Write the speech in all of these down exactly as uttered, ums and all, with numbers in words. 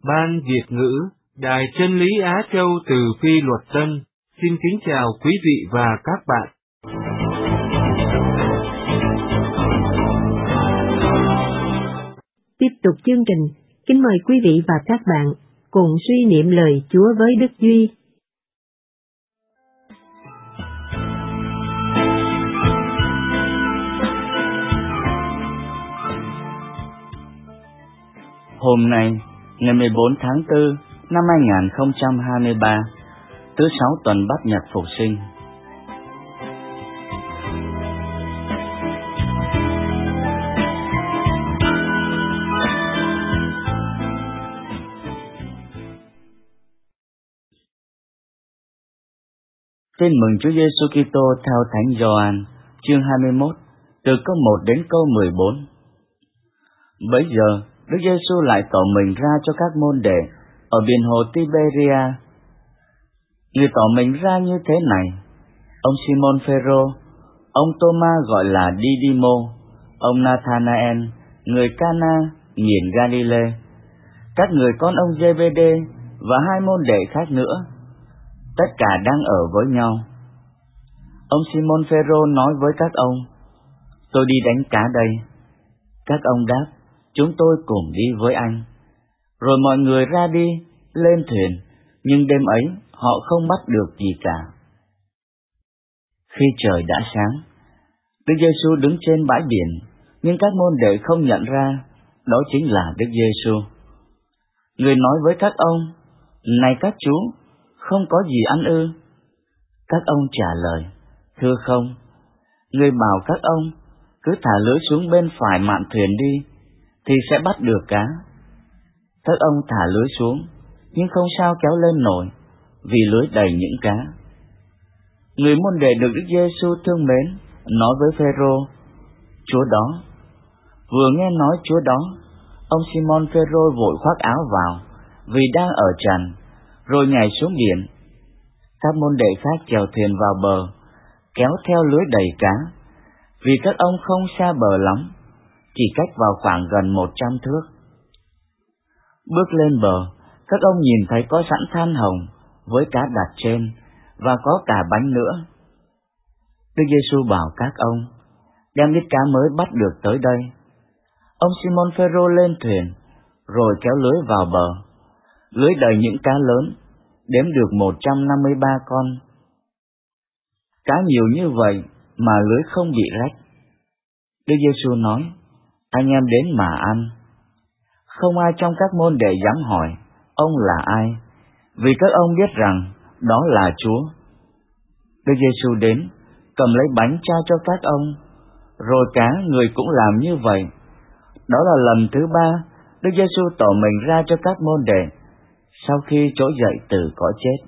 Ban Việt ngữ, Đài Chân lý Á Châu từ Phi Luật Tân, xin kính chào quý vị và các bạn. Tiếp tục chương trình, kính mời quý vị và các bạn cùng suy niệm lời Chúa với Đức Duy. Hôm nay, ngày mười bốn tháng tư năm hai nghìn không trăm hai mươi ba, thứ sáu tuần Bát Nhật Phục Sinh. Tin mừng Chúa Giêsu Kitô theo Thánh Gioan, chương hai mươi mốt, từ câu một đến câu mười bốn. Bấy giờ, Đức Giêsu lại tỏ mình ra cho các môn đệ ở biển hồ Tiberia. Người tỏ mình ra như thế này: ông Simon Phêrô, ông Tô-ma gọi là Đi-đi-mô, ông Nathanael, người Ca-na, miền Ga-li-lê, các người con ông Giê-bê-đê và hai môn đệ khác nữa. Tất cả đang ở với nhau. Ông Simon Phêrô nói với các ông: tôi đi đánh cá đây. Các ông đáp: chúng tôi cùng đi với anh. Rồi mọi người ra đi, lên thuyền, nhưng đêm ấy họ không bắt được gì cả. Khi trời đã sáng, Đức Giêsu đứng trên bãi biển, nhưng các môn đệ không nhận ra đó chính là Đức Giêsu. Người nói với các ông: này các chú, không có gì ăn ư? Các ông trả lời: thưa không. Người bảo các ông: cứ thả lưới xuống bên phải mạn thuyền đi, thì sẽ bắt được cá. Các ông thả lưới xuống, nhưng không sao kéo lên nổi, vì lưới đầy những cá. Người môn đệ được Đức Giêsu thương mến nói với Phêrô: Chúa đó. Vừa nghe nói Chúa đó, ông Simon Phêrô vội khoác áo vào, vì đang ở trần, rồi nhảy xuống biển. Các môn đệ khác chèo thuyền vào bờ, kéo theo lưới đầy cá, vì các ông không xa bờ lắm, chỉ cách vào khoảng gần một trăm thước. Bước lên bờ, các ông nhìn thấy có sẵn than hồng với cá đặt trên, và có cả bánh nữa. Đức Giêsu bảo các ông: đem ít cá mới bắt được tới đây. Ông Simon Phêrô lên thuyền, rồi kéo lưới vào bờ. Lưới đầy những cá lớn, đếm được một trăm năm mươi ba con. Cá nhiều như vậy mà lưới không bị rách. Đức Giêsu nói: anh em đến mà ăn. Không ai trong các môn đệ dám hỏi ông là ai, vì các ông biết rằng đó là Chúa. Đức Giêsu đến, cầm lấy bánh trao cho các ông, rồi cá người cũng làm như vậy. Đó là lần thứ ba Đức Giêsu tỏ mình ra cho các môn đệ sau khi trỗi dậy từ cõi chết.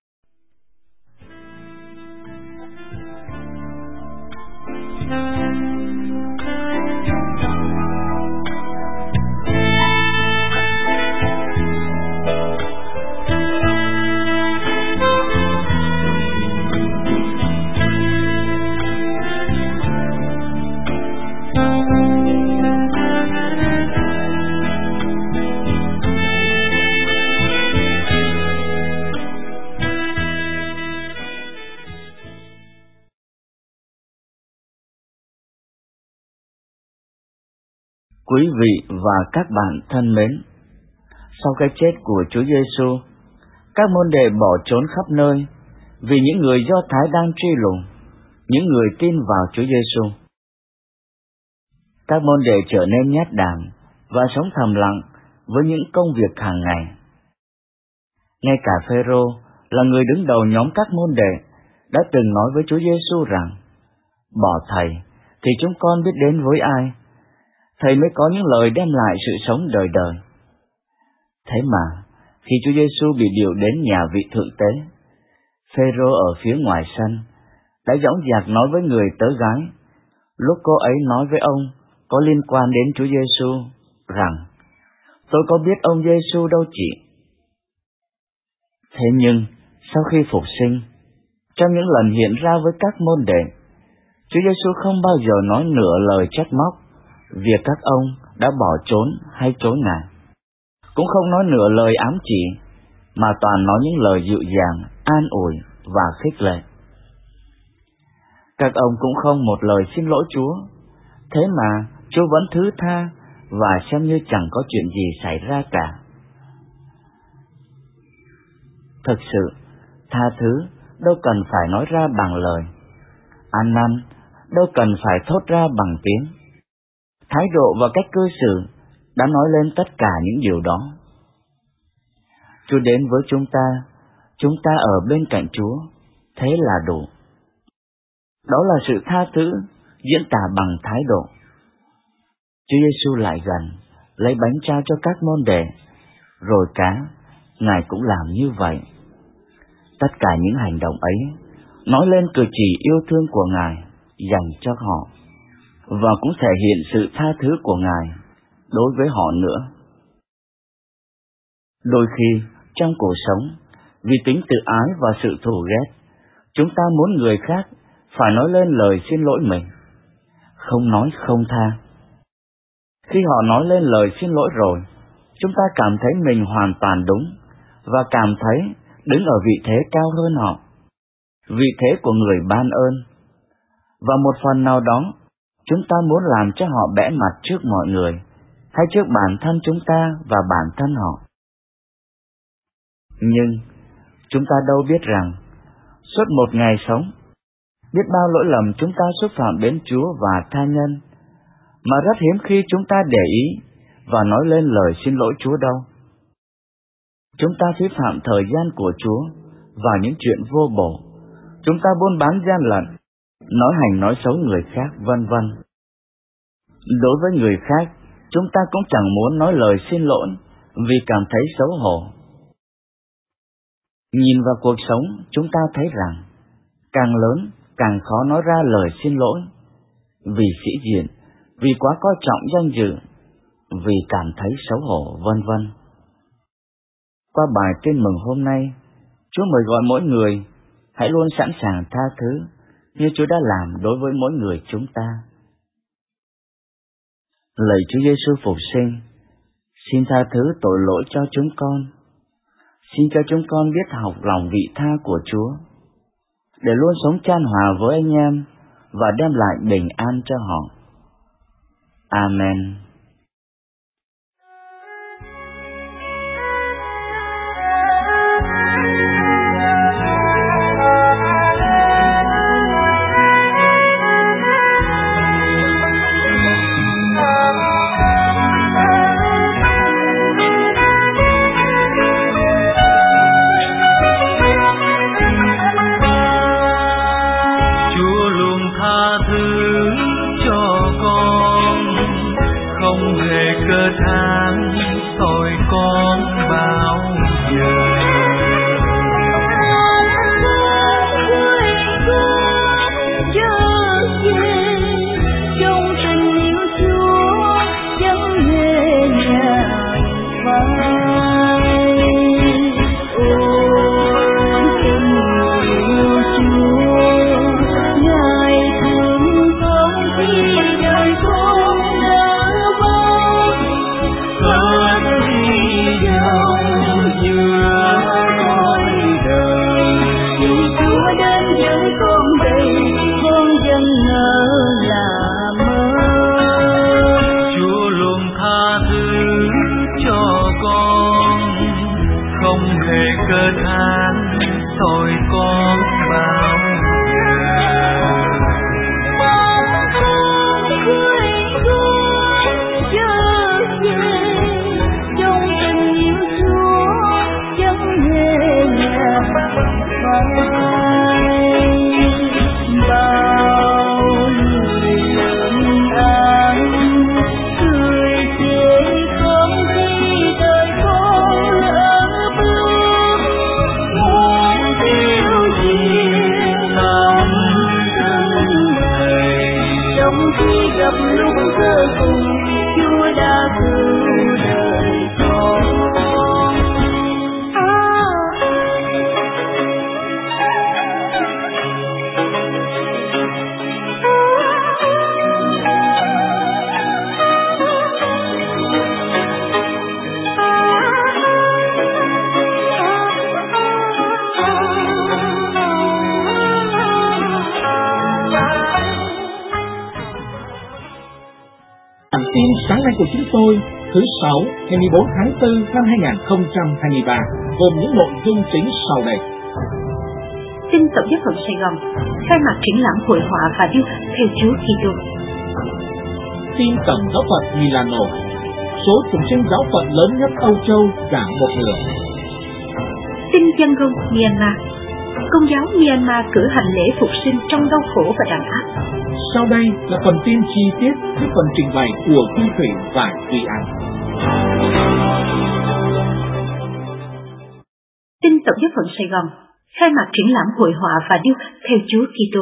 Quý vị và các bạn thân mến, sau cái chết của Chúa Giêsu, các môn đệ bỏ trốn khắp nơi vì những người Do Thái đang truy lùng những người tin vào Chúa Giêsu. Các môn đệ trở nên nhát đảm và sống thầm lặng với những công việc hàng ngày. Ngay cả Phêrô là người đứng đầu nhóm các môn đệ đã từng nói với Chúa Giêsu rằng: bỏ Thầy thì chúng con biết đến với ai? Thầy mới có những lời đem lại sự sống đời đời. Thế mà, khi Chúa Giêsu bị điều đến nhà vị thượng tế, Phêrô ở phía ngoài sân đã dõng dạc nói với người tớ gái, lúc cô ấy nói với ông có liên quan đến Chúa Giêsu, rằng: tôi có biết ông Giêsu đâu chị. Thế nhưng, sau khi phục sinh, trong những lần hiện ra với các môn đệ, Chúa Giêsu không bao giờ nói nửa lời trách móc việc các ông đã bỏ trốn hay chối Ngài. cũng không nói nửa lời ám chỉ, mà toàn nói những lời dịu dàng, an ủi và khích lệ. Các ông cũng không một lời xin lỗi Chúa, thế mà Chúa vẫn thứ tha và xem như chẳng có chuyện gì xảy ra cả. Thực sự, tha thứ đâu cần phải nói ra bằng lời, ăn năn đâu cần phải thốt ra bằng tiếng. Thái độ và cách cư xử đã nói lên tất cả những điều đó. Chúa đến với chúng ta, chúng ta ở bên cạnh Chúa, thế là đủ. Đó là sự tha thứ diễn tả bằng thái độ. Chúa Giêsu lại gần, lấy bánh trao cho các môn đệ, rồi cá, Ngài cũng làm như vậy. Tất cả những hành động ấy nói lên cử chỉ yêu thương của Ngài dành cho họ, và cũng thể hiện sự tha thứ của Ngài đối với họ nữa. Đôi khi, trong cuộc sống, vì tính tự ái và sự thù ghét, chúng ta muốn người khác phải nói lên lời xin lỗi mình, không nói không tha. Khi họ nói lên lời xin lỗi rồi, chúng ta cảm thấy mình hoàn toàn đúng và cảm thấy đứng ở vị thế cao hơn họ, vị thế của người ban ơn. Và một phần nào đó, chúng ta muốn làm cho họ bẽ mặt trước mọi người, hay trước bản thân chúng ta và bản thân họ. Nhưng, chúng ta đâu biết rằng, suốt một ngày sống, biết bao lỗi lầm chúng ta xúc phạm đến Chúa và tha nhân, mà rất hiếm khi chúng ta để ý và nói lên lời xin lỗi Chúa đâu. Chúng ta phí phạm thời gian của Chúa vào những chuyện vô bổ, chúng ta buôn bán gian lận, nói hành nói xấu người khác, vân vân. Đối với người khác, chúng ta cũng chẳng muốn nói lời xin lỗi vì cảm thấy xấu hổ. Nhìn vào cuộc sống, chúng ta thấy rằng càng lớn càng khó nói ra lời xin lỗi, vì sĩ diện, vì quá coi trọng danh dự, vì cảm thấy xấu hổ, vân vân. Qua bài tin mừng hôm nay, Chúa mời gọi mỗi người hãy luôn sẵn sàng tha thứ như Chúa đã làm đối với mỗi người chúng ta. Lạy Chúa Giêsu phục sinh, xin tha thứ tội lỗi cho chúng con. Xin cho chúng con biết học lòng vị tha của Chúa, để luôn sống chan hòa với anh em và đem lại bình an cho họ. Amen. Yeah. tôi thứ Sáu ngày mười bốn tháng tư năm hai nghìn không trăm hai mươi ba gồm những nội dung chính sau đây. Tin Tổng giáo phận Sài Gòn khai mạc triển lãm hội họa và điêu khắc theo Chúa Kitô. Tin Tổng giáo phận Milano, số chúng sinh giáo phận lớn nhất Âu Châu giảm một nửa. Tin dân công Myanmar, Công giáo Myanmar cử hành lễ phục sinh trong đau khổ và đàn áp. Sau đây là phần tin chi tiết với phần trình bày của Duy Thủy và Duy An. Tin Tổng giáo phận Sài Gòn khai mạc triển lãm hội họa và điêu khắc theo Chúa Kitô.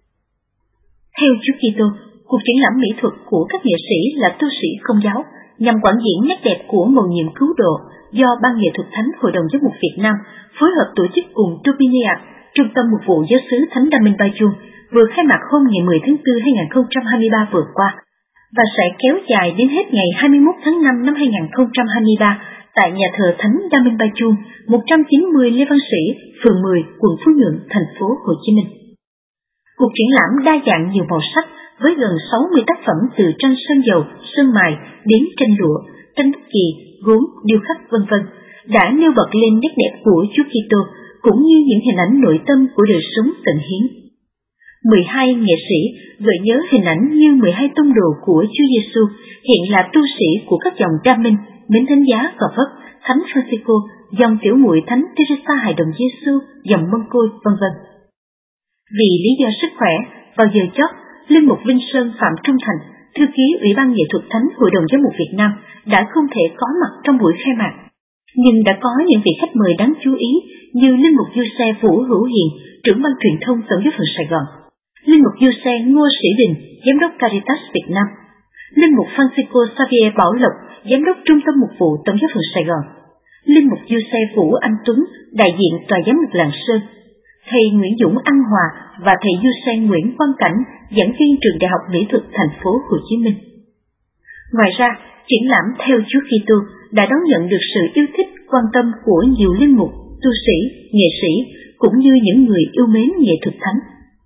Theo Chúa Kitô, cuộc triển lãm mỹ thuật của các nghệ sĩ là tu sĩ Công giáo nhằm quảng diễn nét đẹp của mầu nhiệm cứu độ do Ban nghệ thuật thánh Hội đồng Giám mục Việt Nam phối hợp tổ chức cùng Dominiac, Trung tâm Mục vụ Giáo xứ Thánh Đa Minh Ba Chuông, vừa khai mạc hôm ngày mười tháng tư hai nghìn không trăm hai mươi ba vừa qua và sẽ kéo dài đến hết ngày hai mươi mốt tháng năm năm hai nghìn không trăm hai mươi ba tại nhà thờ Thánh Đa Minh Ba Chuông, một trăm chín mươi Lê Văn Sĩ, phường mười, quận Phú Nhuận, thành phố Hồ Chí Minh. Cuộc triển lãm đa dạng nhiều màu sắc với gần sáu mươi tác phẩm từ tranh sơn dầu, sơn mài đến tranh lụa, tranh bút chì, gốm, điêu khắc vân vân đã nêu bật lên nét đẹp của Chúa Kitô cũng như những hình ảnh nội tâm của đời sống tận hiến. mười hai nghệ sĩ gợi nhớ hình ảnh như mười hai tông đồ của Chúa Giêsu hiện là tu sĩ của các dòng Đa Minh, Mến Thánh Giá Gò Vấp, Thánh Francisco, dòng tiểu muội Thánh Teresa Hài Đồng Giêsu, dòng Mân Côi, vân vân. Vì lý do sức khỏe, vào giờ chót, Linh mục Vinh Sơn Phạm Trung Thành, thư ký Ủy ban Nghệ thuật Thánh Hội đồng Giám mục Việt Nam đã không thể có mặt trong buổi khai mạc, nhưng đã có những vị khách mời đáng chú ý như Linh mục Giuse Vũ Hữu Hiền, trưởng ban truyền thông Tổng giáo phận Sài Gòn, Linh mục Giuse Ngô Sĩ Đình, giám đốc Caritas Việt Nam, Linh mục Francisco Xavier Bảo Lộc, giám đốc Trung tâm Mục vụ Tổng giáo phận Sài Gòn, Linh mục Giuse Vũ Anh Tuấn, đại diện Tòa giám mục Lạng Sơn, thầy Nguyễn Dũng An Hòa và thầy Giuse Nguyễn Quang Cảnh, giảng viên trường Đại học Mỹ thuật thành phố Hồ Chí Minh. Ngoài ra, triển lãm theo Chúa Kitô đã đón nhận được sự yêu thích, quan tâm của nhiều linh mục, tu sĩ, nghệ sĩ cũng như những người yêu mến nghệ thuật thánh.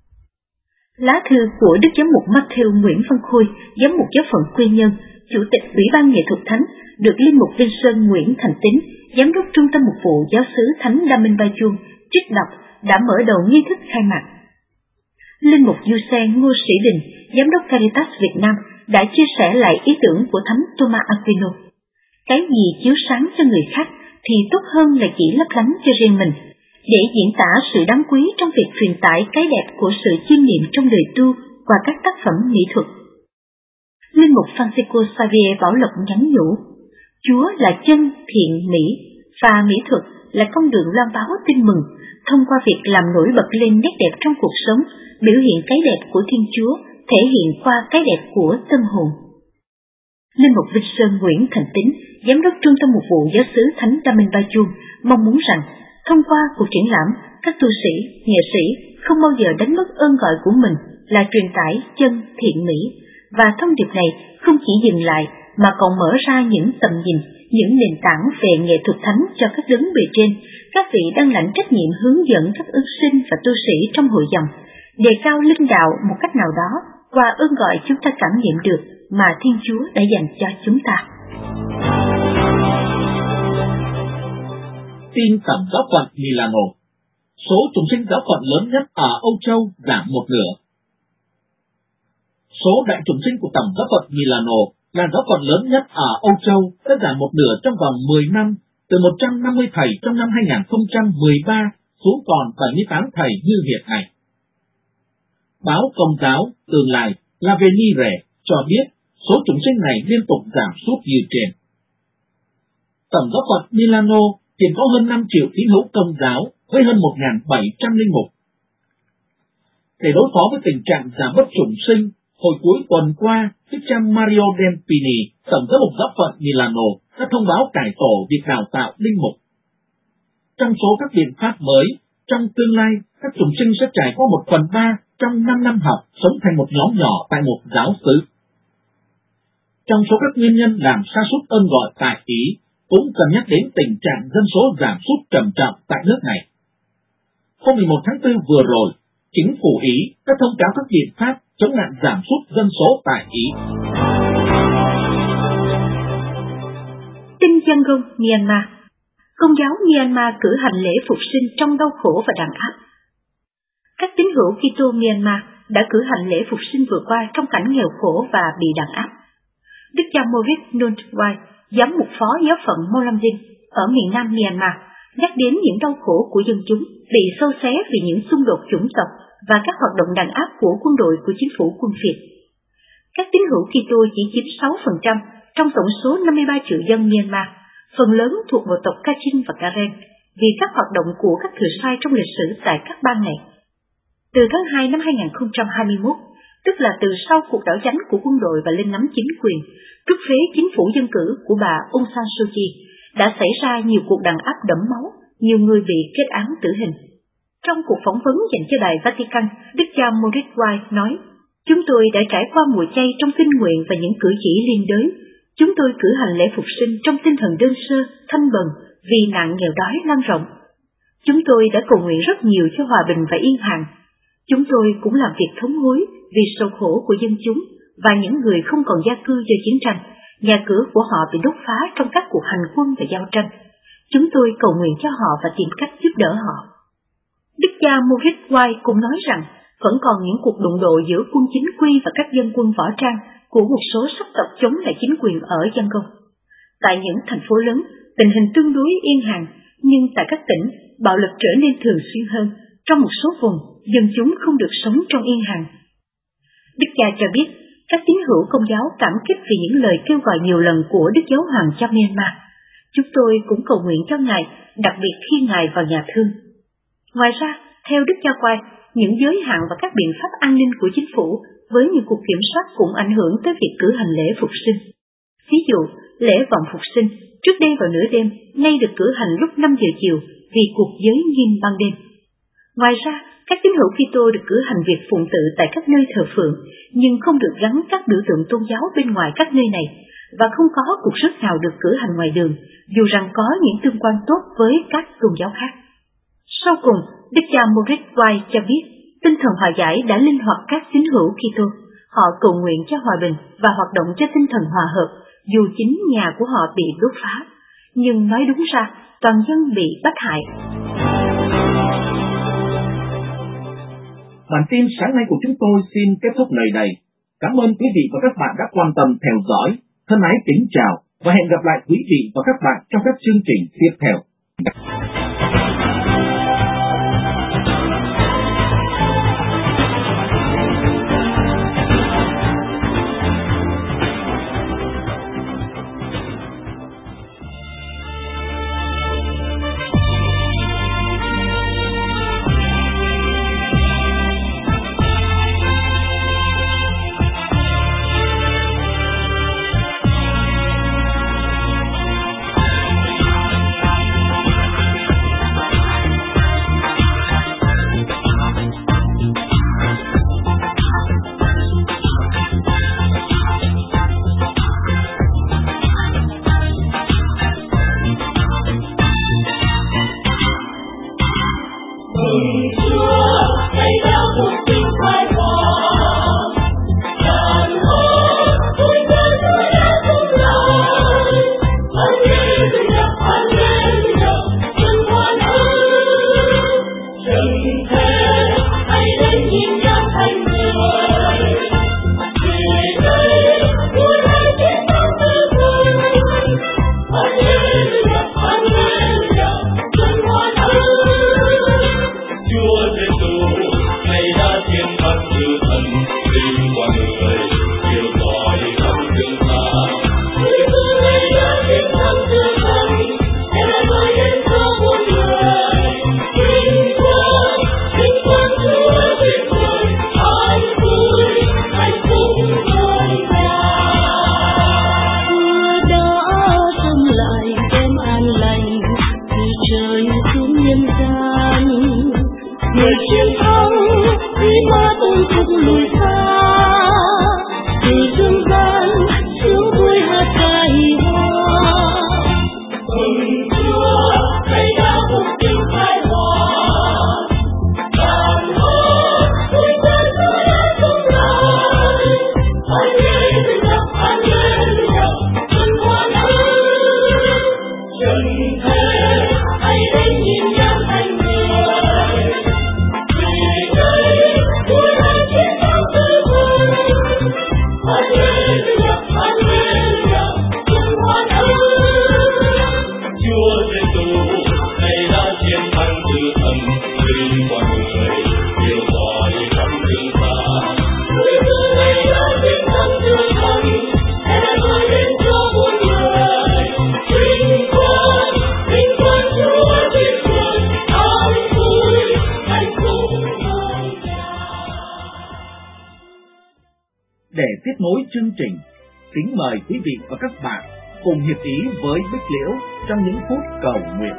Lá thư của Đức Giám mục Matthew Nguyễn Văn Khôi, giám mục giáo phận Quy Nhơn, chủ tịch Ủy ban Nghệ thuật thánh, được Linh mục Vinh Sơn Nguyễn Thành Tín, giám đốc Trung tâm Mục vụ Giáo xứ Thánh Đa Minh Ba Chuông trích đọc đã mở đầu nghi thức khai mạc. Linh mục Giuse Ngô Sĩ Đình, giám đốc Caritas Việt Nam đã chia sẻ lại ý tưởng của Thánh Thomas Aquino. Cái gì chiếu sáng cho người khác thì tốt hơn là chỉ lấp lánh cho riêng mình, để diễn tả sự đáng quý trong việc truyền tải cái đẹp của sự chiêm nghiệm trong đời tu qua các tác phẩm mỹ thuật. Linh mục Francisco Xavier Bảo Lộc nhắn nhủ, Chúa là chân, thiện, mỹ, và mỹ thuật là con đường loan báo tin mừng, thông qua việc làm nổi bật lên nét đẹp trong cuộc sống, biểu hiện cái đẹp của Thiên Chúa, thể hiện qua cái đẹp của tâm hồn. Linh mục Vinh Sơn Nguyễn Thành Tín, giám đốc Trung tâm Mục vụ Giáo xứ Thánh Đa Minh Ba Chuông, mong muốn rằng thông qua cuộc triển lãm, các tu sĩ, nghệ sĩ không bao giờ đánh mất ơn gọi của mình là truyền tải chân, thiện, mỹ, và thông điệp này không chỉ dừng lại mà còn mở ra những tầm nhìn, những nền tảng về nghệ thuật thánh cho các đấng bề trên, các vị đang lãnh trách nhiệm hướng dẫn các ước sinh và tu sĩ trong hội dòng, đề cao linh đạo một cách nào đó qua ơn gọi chúng ta cảm nghiệm được mà Thiên Chúa đã dành cho chúng ta. Tin Tổng giáo phận Milano, số chúng sinh giáo phận lớn nhất ở Âu Châu giảm một nửa. Số đại chúng sinh của Tổng giáo phận Milano là giáo phận lớn nhất ở Âu Châu đã giảm một nửa trong vòng mười năm, từ một trăm năm mươi thầy trong năm hai nghìn không trăm mười ba xuống còn bảy mươi tám thầy như hiện nay. Báo Công giáo Tương lai L'Avenire cho biết số chúng sinh này liên tục giảm sút như trên. Tổng giáo phận Milano hiện có hơn năm triệu tín hữu Công giáo với hơn một nghìn bảy trăm linh mục. Để đối phó với tình trạng giảm bớt chủng sinh, hồi cuối tuần qua, Đức cha Mario Dempini, Tổng giám mục giáo phận Milano, đã thông báo cải tổ việc đào tạo linh mục. Trong số các biện pháp mới, trong tương lai, các chủng sinh sẽ trải qua một phần ba trong năm năm học sống thành một nhóm nhỏ tại một giáo xứ. Trong số các nguyên nhân làm sa sút ơn gọi tại Ý, cũng cần nhắc đến tình trạng dân số giảm sút trầm trọng tại nước này. Hôm mười một tháng tư vừa rồi, chính phủ Ý đã thông cáo các biện pháp chống nạn giảm sút dân số tại Ý. Tin Yangon, Myanmar. Công giáo Myanmar cử hành lễ phục sinh trong đau khổ và đàn áp. Các tín hữu Kitô Myanmar đã cử hành lễ phục sinh vừa qua trong cảnh nghèo khổ và bị đàn áp. Đức cha Maurice Nontwai, giám mục phó giáo phận Molamdin ở miền nam Myanmar, nhắc đến những đau khổ của dân chúng bị xâu xé vì những xung đột chủng tộc và các hoạt động đàn áp của quân đội của chính phủ quân Việt. Các tín hữu Kitô chỉ chiếm sáu phần trăm trong tổng số năm mươi ba triệu dân Myanmar, phần lớn thuộc bộ tộc Kachin và Karen, vì các hoạt động của các thừa sai trong lịch sử tại các bang này. Từ tháng hai năm hai nghìn không trăm hai mươi mốt, tức là từ sau cuộc đảo chánh của quân đội và lên nắm chính quyền, trút phế chính phủ dân cử của bà Aung San Suu Kyi, đã xảy ra nhiều cuộc đàn áp đẫm máu, nhiều người bị kết án tử hình. Trong cuộc phỏng vấn dành cho Đài Vatican, Đức cha Maurice White nói, chúng tôi đã trải qua mùa chay trong kinh nguyện và những cử chỉ liên đới. Chúng tôi cử hành lễ phục sinh trong tinh thần đơn sơ, thanh bần vì nạn nghèo đói lan rộng. Chúng tôi đã cầu nguyện rất nhiều cho hòa bình và yên hàng. Chúng tôi cũng làm việc thống hối vì sầu khổ của dân chúng và những người không còn gia cư do chiến tranh, nhà cửa của họ bị đốt phá trong các cuộc hành quân và giao tranh. Chúng tôi cầu nguyện cho họ và tìm cách giúp đỡ họ. Đức cha Maurice White cũng nói rằng vẫn còn những cuộc đụng độ giữa quân chính quy và các dân quân võ trang của một số sắc tộc chống lại chính quyền ở Yangon. Tại những thành phố lớn, tình hình tương đối yên hàng, nhưng tại các tỉnh, bạo lực trở nên thường xuyên hơn. Trong một số vùng, dân chúng không được sống trong yên hàng. Đức cha cho biết, các tín hữu Công giáo cảm kích vì những lời kêu gọi nhiều lần của Đức Giáo Hoàng cho Myanmar. Chúng tôi cũng cầu nguyện cho Ngài, đặc biệt khi Ngài vào nhà thương. Ngoài ra, theo Đức cha White, những giới hạn và các biện pháp an ninh của chính phủ với những cuộc kiểm soát cũng ảnh hưởng tới việc cử hành lễ phục sinh. Ví dụ, lễ vọng phục sinh trước đây vào nửa đêm nay được cử hành lúc năm giờ chiều vì cuộc giới nghiêm ban đêm. Ngoài ra, các tín hữu Kitô được cử hành việc phụng tự tại các nơi thờ phượng, nhưng không được gắn các biểu tượng tôn giáo bên ngoài các nơi này, và không có cuộc rước nào được cử hành ngoài đường, dù rằng có những tương quan tốt với các tôn giáo khác. Sau cùng, Đức cha Maurice White cho biết, tinh thần hòa giải đã linh hoạt các tín hữu Kitô. Họ cầu nguyện cho hòa bình và hoạt động cho tinh thần hòa hợp, dù chính nhà của họ bị đốt phá. Nhưng nói đúng ra, toàn dân bị bắt hại. Bản tin sáng nay của chúng tôi xin kết thúc nơi đây. Cảm ơn quý vị và các bạn đã quan tâm theo dõi. Thân ái kính chào và hẹn gặp lại quý vị và các bạn trong các chương trình tiếp theo. thế hãy đến nhìn nhận anh người. Vì đây vui là chiến thắng tuyệt vời. Hallelujah, Hallelujah, Chúa hoan ơi. Chúa Giêsu này đã chiến thắng từ thần linh con người, kêu gọi trong chúng ta. Chúa Giêsu này đã chiến thắng từ thần, hãy nói đến cho muôn người. Vinh quang, vinh quang Chúa thiên vương, an vui, hạnh phúc ngôi nhà. Để tiếp nối chương trình, kính mời quý vị và các bạn cùng hiệp ý với Bích Liễu trong những phút cầu nguyện.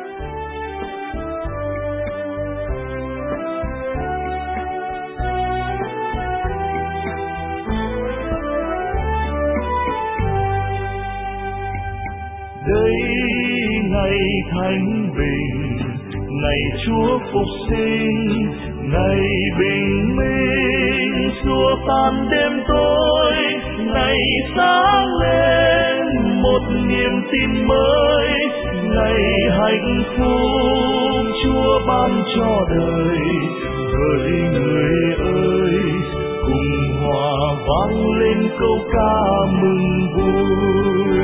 Đây ngày thánh bình, ngày Chúa phục sinh, ngày bình minh xua tan đêm tối, ngày sáng lên một niềm tin mới, ngày hạnh phúc Chúa ban cho đời. Hỡi người ơi, cùng hòa vang lên câu ca mừng vui.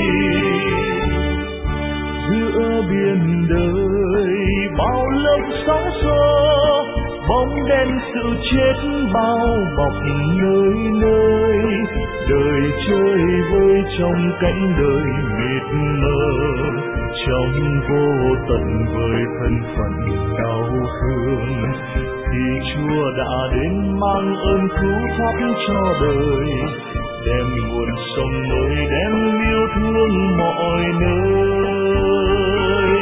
Giữa biển đời bao lớp sóng xô, bóng đen sự chết bao bọc nơi nơi. Đời chơi vơi trong cánh đời mịt mờ, trong vô tận với thân phận đau thương. Thì Chúa đã đến mang ơn cứu thoát cho đời, đem nguồn sống mới, đem yêu thương mọi nơi.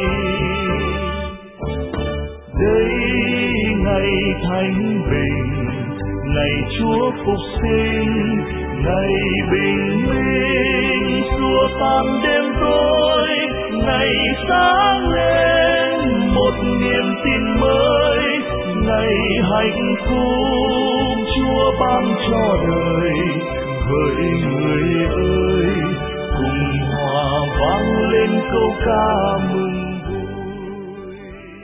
Đây ngày thánh bình, ngày Chúa phục sinh, ngày bình minh xua tan đêm tối, ngày sáng lên một niềm tin mới, ngày hạnh phúc Chúa ban cho đời. Hỡi người ơi, cùng hòa vang lên câu ca mừng vui.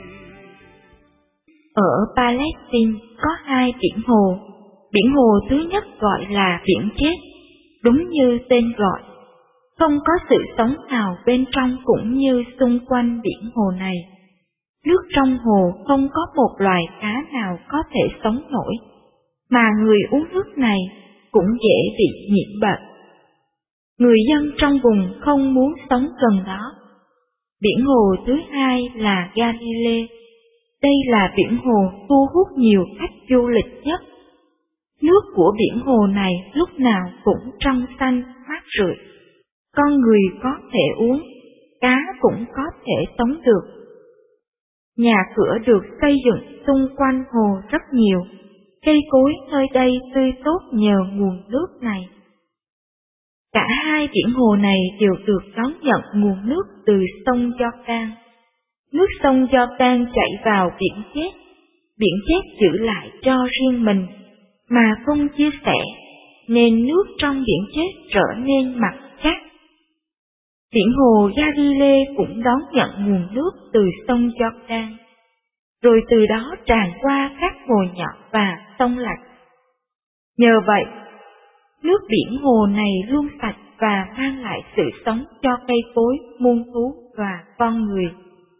Ở Palestine có hai biển hồ. Biển hồ thứ nhất gọi là biển chết, đúng như tên gọi. Không có sự sống nào bên trong cũng như xung quanh biển hồ này. Nước trong hồ không có một loài cá nào có thể sống nổi, mà người uống nước này cũng dễ bị nhiễm bệnh. Người dân trong vùng không muốn sống gần đó. Biển hồ thứ hai là Galilee. Đây là biển hồ thu hút nhiều khách du lịch nhất. Nước của biển hồ này lúc nào cũng trong xanh, mát rượi. Con người có thể uống, cá cũng có thể sống được. Nhà cửa được xây dựng xung quanh hồ rất nhiều, cây cối nơi đây tươi tốt nhờ nguồn nước này. Cả hai biển hồ này đều được đón nhận nguồn nước từ sông Giô-đan. Nước sông Giô-đan chảy vào biển chết, biển chết giữ lại cho riêng mình, mà không chia sẻ, nên nước trong biển chết trở nên mặt khác. Biển hồ Galilee cũng đón nhận nguồn nước từ sông Giô-đan, rồi từ đó tràn qua các hồ nhỏ và sông lạch. Nhờ vậy, nước biển hồ này luôn sạch và mang lại sự sống cho cây cối, muôn thú và con người.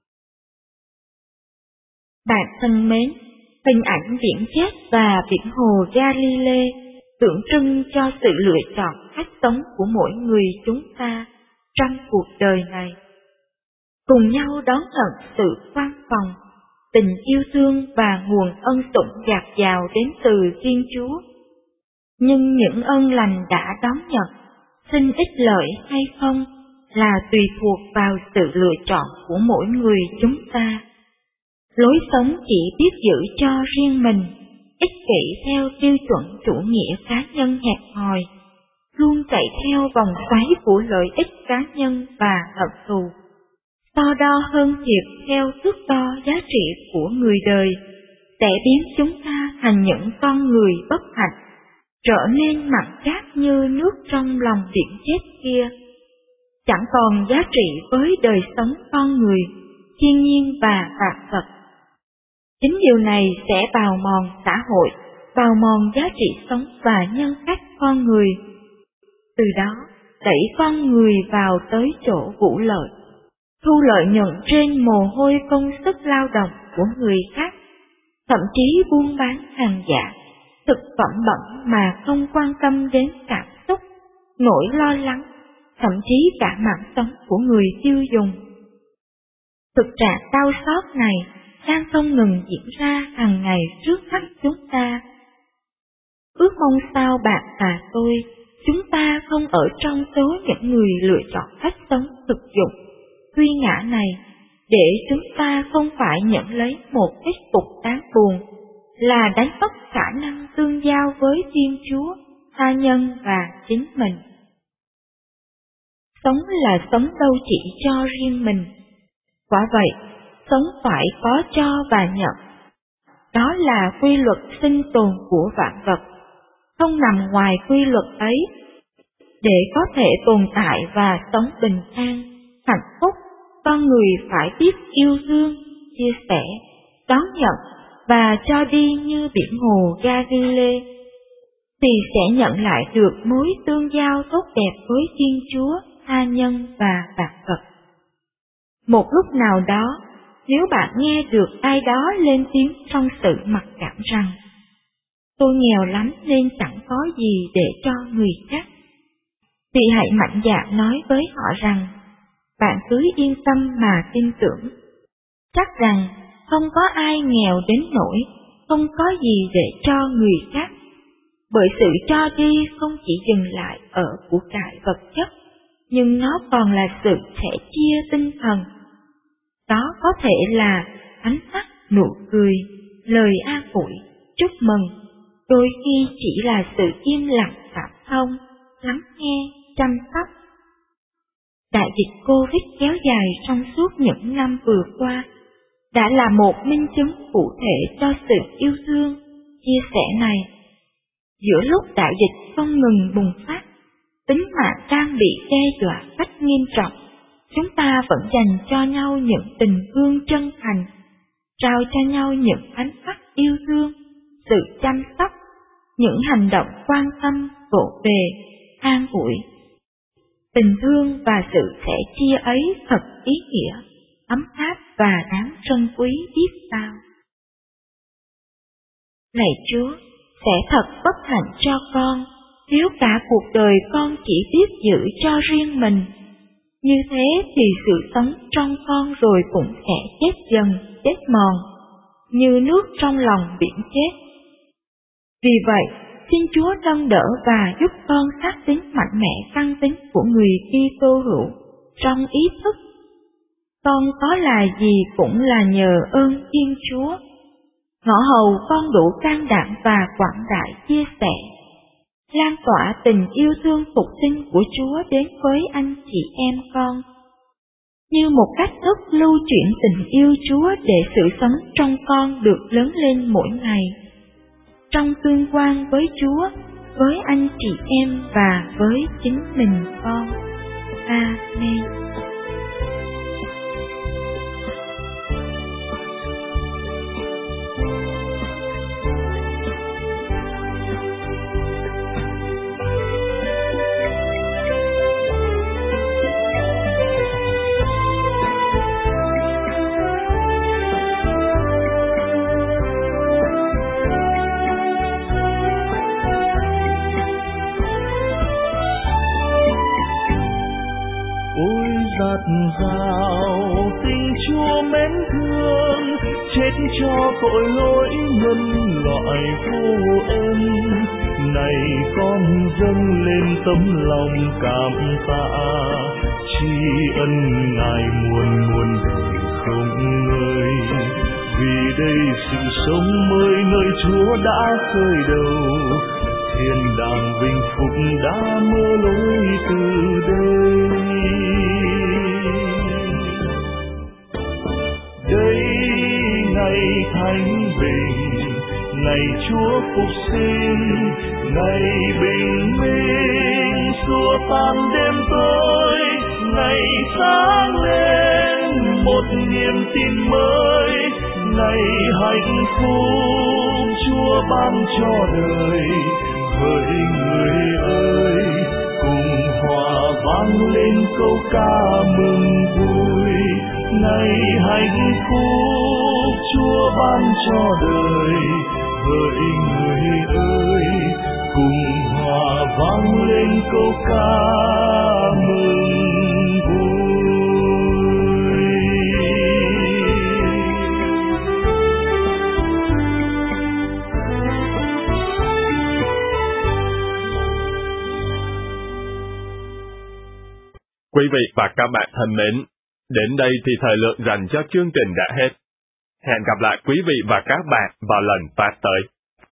Bạn thân mến, hình ảnh biển chết và biển hồ Galilee tượng trưng cho sự lựa chọn cách sống của mỗi người chúng ta trong cuộc đời này. Cùng nhau đón nhận sự khoan phòng, tình yêu thương và nguồn ân tụng dạt dào đến từ Thiên Chúa. Nhưng những ơn lành đã đón nhận, xin ích lợi hay không là tùy thuộc vào sự lựa chọn của mỗi người chúng ta. Lối sống chỉ biết giữ cho riêng mình, ích kỷ theo tiêu chuẩn chủ nghĩa cá nhân hẹp hòi, luôn chạy theo vòng xoáy của lợi ích cá nhân và hận thù, so đo hơn thiệt theo thước đo giá trị của người đời, sẽ biến chúng ta thành những con người bất hạnh, trở nên mặn chát như nước trong lòng biển chết kia. chẳng còn giá trị với đời sống con người, thiên nhiên và vạn vật. Chính điều này sẽ bào mòn xã hội, bào mòn giá trị sống và nhân cách con người. Từ đó, đẩy con người vào tới chỗ vụ lợi, thu lợi nhuận trên mồ hôi công sức lao động của người khác, thậm chí buôn bán hàng giả, thực phẩm bẩn mà không quan tâm đến cảm xúc, nỗi lo lắng, thậm chí cả mạng sống của người tiêu dùng. Thực trạng đau xót này đang không ngừng diễn ra hàng ngày trước mắt chúng ta. Ước mong sao bạn và tôi, chúng ta không ở trong số những người lựa chọn cách sống thực dụng, duy ngã này, để chúng ta không phải nhận lấy một kết cục đáng buồn là đánh mất khả năng tương giao với Thiên Chúa, tha nhân và chính mình. Sống là sống đâu chỉ cho riêng mình. Quả vậy, sống phải có cho và nhận. Đó là quy luật sinh tồn của vạn vật, không nằm ngoài quy luật ấy. Để có thể tồn tại và sống bình an, hạnh phúc, con người phải biết yêu thương, chia sẻ, đón nhận và cho đi như biển hồ Galilee, thì sẽ nhận lại được mối tương giao tốt đẹp với Thiên Chúa, tha nhân và vạn vật. Một lúc nào đó, nếu bạn nghe được ai đó lên tiếng trong sự mặc cảm rằng tôi nghèo lắm nên chẳng có gì để cho người khác, thì hãy mạnh dạn nói với họ rằng bạn cứ yên tâm mà tin tưởng. Chắc rằng không có ai nghèo đến nỗi không có gì để cho người khác, bởi sự cho đi không chỉ dừng lại ở của cải vật chất, nhưng nó còn là sự sẻ chia tinh thần. Đó có thể là ánh mắt, nụ cười, lời an ủi, chúc mừng, đôi khi chỉ là sự im lặng cảm thông, lắng nghe, chăm sóc. Đại dịch Covid kéo dài trong suốt những năm vừa qua đã là một minh chứng cụ thể cho sự yêu thương, chia sẻ này. Giữa lúc đại dịch không ngừng bùng phát, tính mạng đang bị đe dọa cách nghiêm trọng, chúng ta vẫn dành cho nhau những tình thương chân thành, trao cho nhau những ánh mắt yêu thương, sự chăm sóc, những hành động quan tâm, vỗ về, an ủi. Tình thương và sự sẻ chia ấy thật ý nghĩa, ấm áp và đáng trân quý biết bao. Lạy Chúa, sẽ thật bất hạnh cho con nếu cả cuộc đời con chỉ biết giữ cho riêng mình. Như thế thì sự sống trong con rồi cũng sẽ chết dần, chết mòn, như nước trong lòng biển chết. Vì vậy, xin Chúa nâng đỡ và giúp con xác tín mạnh mẽ căn tính của người Kitô hữu trong ý thức. Con có là gì cũng là nhờ ơn Thiên Chúa. Ngõ hầu con đủ can đảm và quảng đại chia sẻ, lan tỏa tình yêu thương phục sinh của Chúa đến với anh chị em con, như một cách thức lưu chuyển tình yêu Chúa để sự sống trong con được lớn lên mỗi ngày, trong tương quan với Chúa, với anh chị em và với chính mình con. Amen. Giạt rào tình Chúa mến thương, chết cho tội lỗi nhân loại vô ơn. Này con dâng lên tấm lòng cảm tạ, tri ân Ngài muôn muôn đời không ngơi. Vì đây sự sống mới nơi Chúa đã khơi đầu, thiên đàng vinh phúc đã mơ lối từ đây. Đây ngày thánh bình, ngày Chúa phục sinh, ngày bình minh xua tan đêm tối, ngày sáng lên một niềm tin mới, ngày hạnh phúc Chúa ban cho đời. Hỡi người ơi, cùng hòa vang lên câu ca mừng vui, ngày hạnh phúc Chúa ban cho đời. Hỡi người ơi, cùng hòa vang lên câu ca mừng vui. Quý vị và các bạn thân mến, đến đây thì thời lượng dành cho chương trình đã hết. Hẹn gặp lại quý vị và các bạn vào lần phát tới.